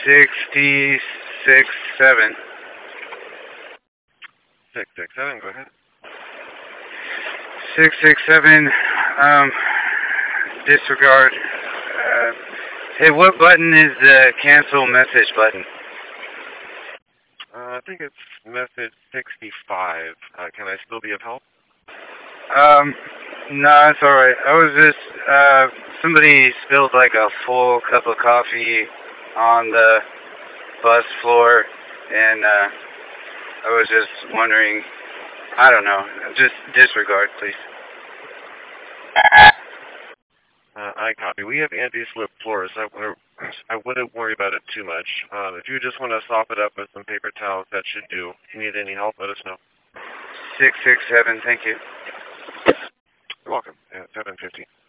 667. 667, go ahead. 667, disregard. Hey, what button is the cancel message button? I think it's message 65. Can I still be of help? No, it's alright. I was just, somebody spilled like a full cup of coffee on the bus floor, and, I was just wondering, I don't know, just disregard, please. I copy. We have anti-slip floors. I wouldn't worry about it too much. If you just want to sop it up with some paper towels, that should do. If you need any help, let us know. 667, thank you. You're welcome. At 7:50.